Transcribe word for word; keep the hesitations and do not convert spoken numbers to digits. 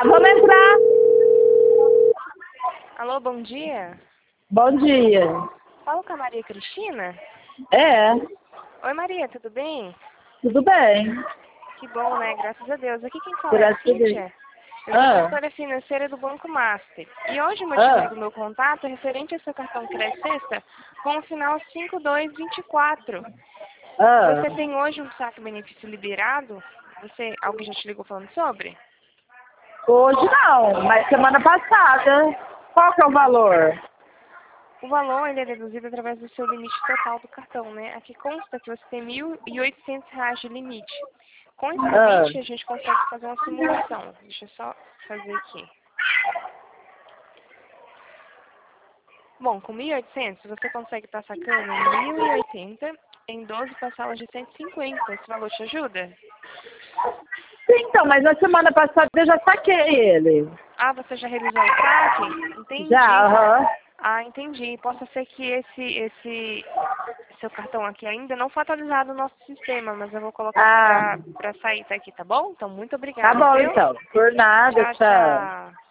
vamos entrar. Alô, bom dia. Bom dia. Fala com a Maria Cristina? É, Oi, Maria, tudo bem? tudo bem. Que bom, né? Graças a Deus. Aqui quem fala é a Graças a Deus. Cíntia. Eu sou Ah, gestora financeira do Banco Master. E hoje o motivo ah, do meu contato é referente ao seu cartão Crédito Sexta com o final cinco dois dois quatro. ah. Você tem hoje um saque benefício liberado? Você, alguém já te ligou falando sobre? Hoje não, mas semana passada. Qual que é o valor? O valor ele é deduzido através do seu limite total do cartão, né? Aqui consta que você tem mil e oitocentos reais de limite. Com esse Ah, limite, a gente consegue fazer uma simulação. Deixa eu só fazer aqui. Bom, com mil e oitocentos, você consegue estar sacando mil e oitenta em doze parcelas de cento e cinquenta. Esse valor te ajuda? sim, então, mas na semana passada eu já saquei ele. Ah, você já realizou o saque? Já, Entendi. aham. Ah, entendi. Possa ser que esse, esse seu cartão aqui ainda não foi atualizado no nosso sistema, mas eu vou colocar aqui Ah, pra, pra sair daqui, tá bom? Então, muito tá obrigada, bom viu? então. Por nada, Tchau, tchau. tchau.